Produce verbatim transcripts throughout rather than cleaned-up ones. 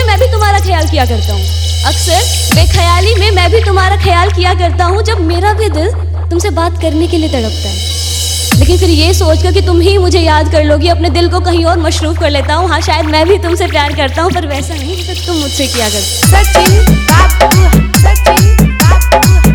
मैं भी तुम्हारा ख्याल किया करता हूँ। अक्सर बेख्याली में मैं भी तुम्हारा ख्याल किया करता हूँ, जब मेरा भी दिल तुमसे बात करने के लिए तड़पता है। लेकिन फिर ये सोचकर कि तुम ही मुझे याद कर लोगी, अपने दिल को कहीं और मशरूफ कर लेता हूँ। हाँ, शायद मैं भी तुमसे प्यार करता हूँ, पर वैसा नहीं जैसे तुम मुझसे किया करते। सचिन बाबू, सचिन बाबू।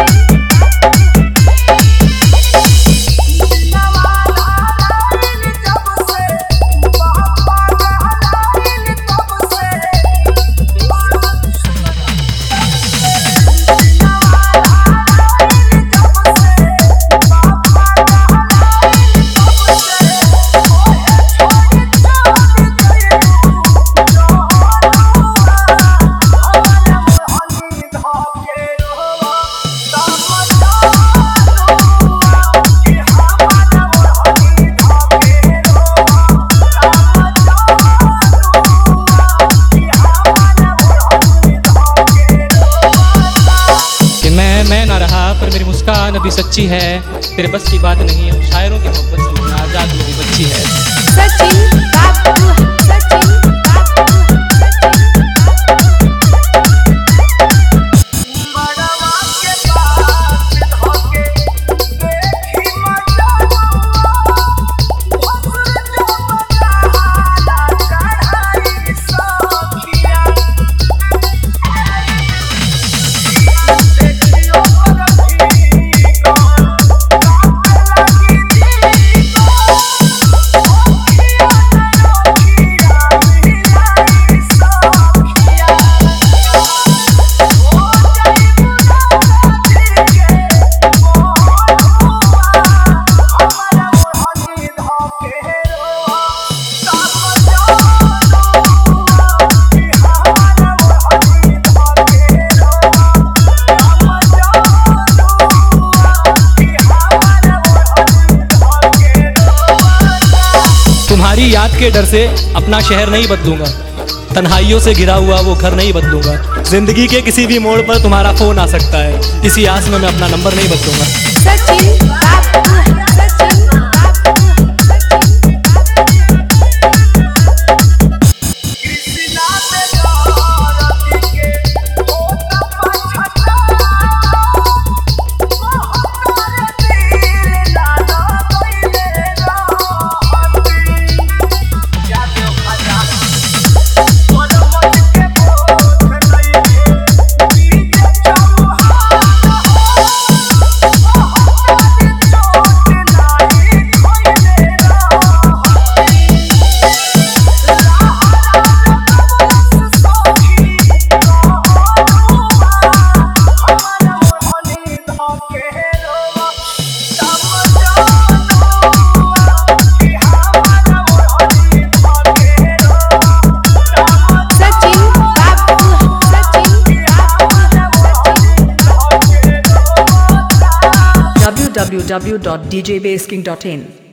मैं ना रहा पर मेरी मुस्कान अभी सच्ची है, तेरे बस की बात नहीं है, शायरों की मोहब्बत से आजाद मेरी बच्ची है। सचिन बाबू, सचिन तुम्हारी याद के डर से अपना शहर नहीं बदलूंगा, तन्हाइयों से घिरा हुआ वो घर नहीं बदलूंगा। जिंदगी के किसी भी मोड़ पर तुम्हारा फोन आ सकता है, इसी आस में मैं अपना नंबर नहीं बदलूंगा। सचिन बाबू, Sachin w w w dot d j bass king dot in